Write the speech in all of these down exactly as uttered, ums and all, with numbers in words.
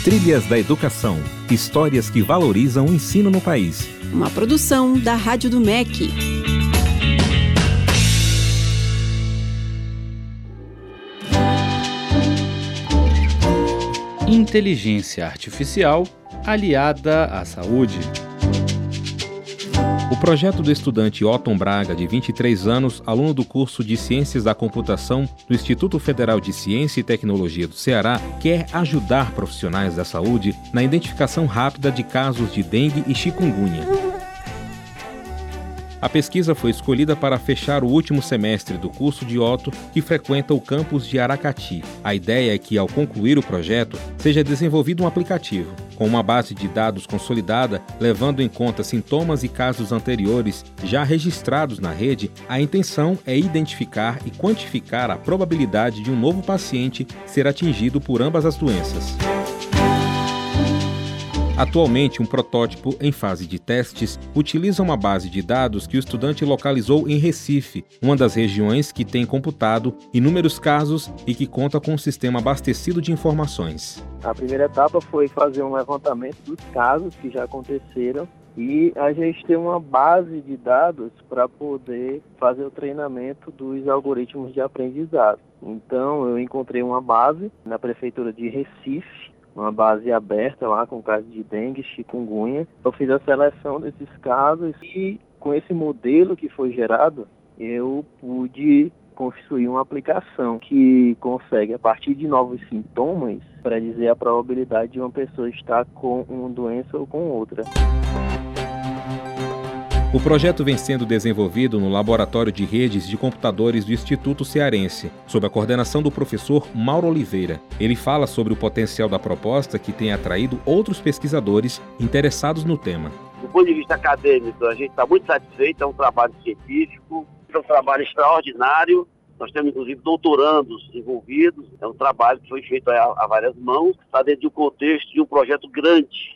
Trilhas da Educação. Histórias que valorizam o ensino no país. Uma produção da Rádio do M E C. Inteligência artificial aliada à saúde. O projeto do estudante Otton Braga, de vinte e três anos, aluno do curso de Ciências da Computação do Instituto Federal de Ciência e Tecnologia do Ceará, quer ajudar profissionais da saúde na identificação rápida de casos de dengue e chikungunya. A pesquisa foi escolhida para fechar o último semestre do curso de Otto, que frequenta o campus de Aracati. A ideia é que, ao concluir o projeto, seja desenvolvido um aplicativo, com uma base de dados consolidada, levando em conta sintomas e casos anteriores já registrados na rede. A intenção é identificar e quantificar a probabilidade de um novo paciente ser atingido por ambas as doenças. Atualmente, um protótipo em fase de testes utiliza uma base de dados que o estudante localizou em Recife, uma das regiões que tem computado inúmeros casos e que conta com um sistema abastecido de informações. A primeira etapa foi fazer um levantamento dos casos que já aconteceram e a gente tem uma base de dados para poder fazer o treinamento dos algoritmos de aprendizado. Então, eu encontrei uma base na Prefeitura de Recife, uma base aberta lá com casos de dengue, chikungunya. Eu fiz a seleção desses casos e com esse modelo que foi gerado, eu pude construir uma aplicação que consegue, a partir de novos sintomas, predizer a probabilidade de uma pessoa estar com uma doença ou com outra. O projeto vem sendo desenvolvido no Laboratório de Redes de Computadores do Instituto Cearense, sob a coordenação do professor Mauro Oliveira. Ele fala sobre o potencial da proposta que tem atraído outros pesquisadores interessados no tema. Do ponto de vista acadêmico, a gente está muito satisfeito, é um trabalho científico, é um trabalho extraordinário. Nós temos, inclusive, doutorandos envolvidos. É um trabalho que foi feito a, a várias mãos, está dentro de um contexto de um projeto grande.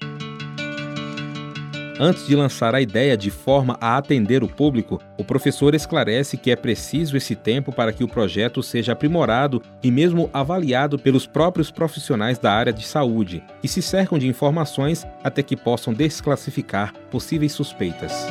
Antes de lançar a ideia de forma a atender o público, o professor esclarece que é preciso esse tempo para que o projeto seja aprimorado e mesmo avaliado pelos próprios profissionais da área de saúde, que se cercam de informações até que possam desclassificar possíveis suspeitas.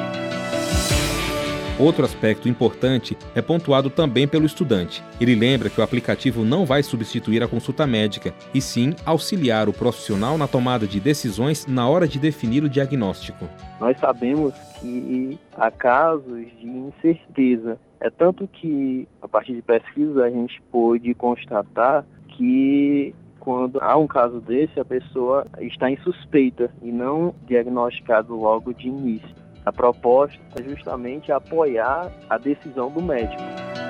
Outro aspecto importante é pontuado também pelo estudante. Ele lembra que o aplicativo não vai substituir a consulta médica, e sim auxiliar o profissional na tomada de decisões na hora de definir o diagnóstico. Nós sabemos que há casos de incerteza. É tanto que, a partir de pesquisa, a gente pôde constatar que quando há um caso desse, a pessoa está em suspeita e não diagnosticado logo de início. A proposta é justamente apoiar a decisão do médico.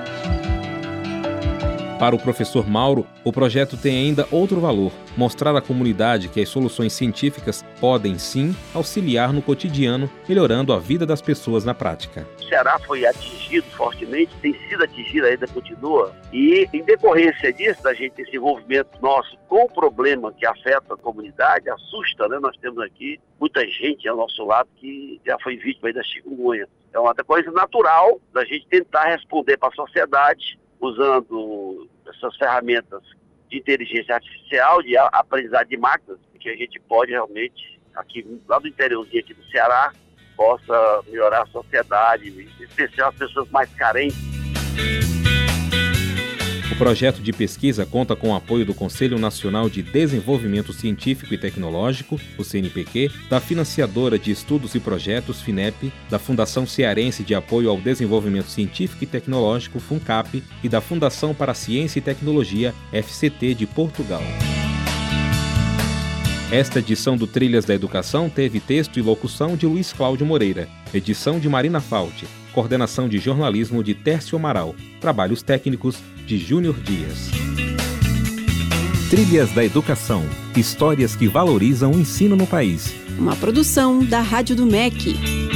Para o professor Mauro, o projeto tem ainda outro valor: mostrar à comunidade que as soluções científicas podem, sim, auxiliar no cotidiano, melhorando a vida das pessoas na prática. O Ceará foi atingido fortemente, tem sido atingido, ainda continua, e em decorrência disso, da gente, esse envolvimento nosso com o problema que afeta a comunidade, assusta, né? Nós temos aqui muita gente ao nosso lado que já foi vítima aí da chikungunya. É uma coisa natural da gente tentar responder para a sociedade usando essas ferramentas de inteligência artificial, de aprendizado de máquinas, que a gente pode realmente, aqui lá do interiorzinho aqui do Ceará, possa melhorar a sociedade, em especial as pessoas mais carentes. O projeto de pesquisa conta com o apoio do Conselho Nacional de Desenvolvimento Científico e Tecnológico, o C N Pq, da financiadora de Estudos e Projetos, FINEP, da Fundação Cearense de Apoio ao Desenvolvimento Científico e Tecnológico, FUNCAP, e da Fundação para a Ciência e Tecnologia, F C T, de Portugal. Esta edição do Trilhas da Educação teve texto e locução de Luiz Cláudio Moreira, edição de Marina Falti, coordenação de jornalismo de Tércio Amaral, trabalhos técnicos de Júnior Dias. Trilhas da Educação. Histórias que valorizam o ensino no país. Uma produção da Rádio do M E C.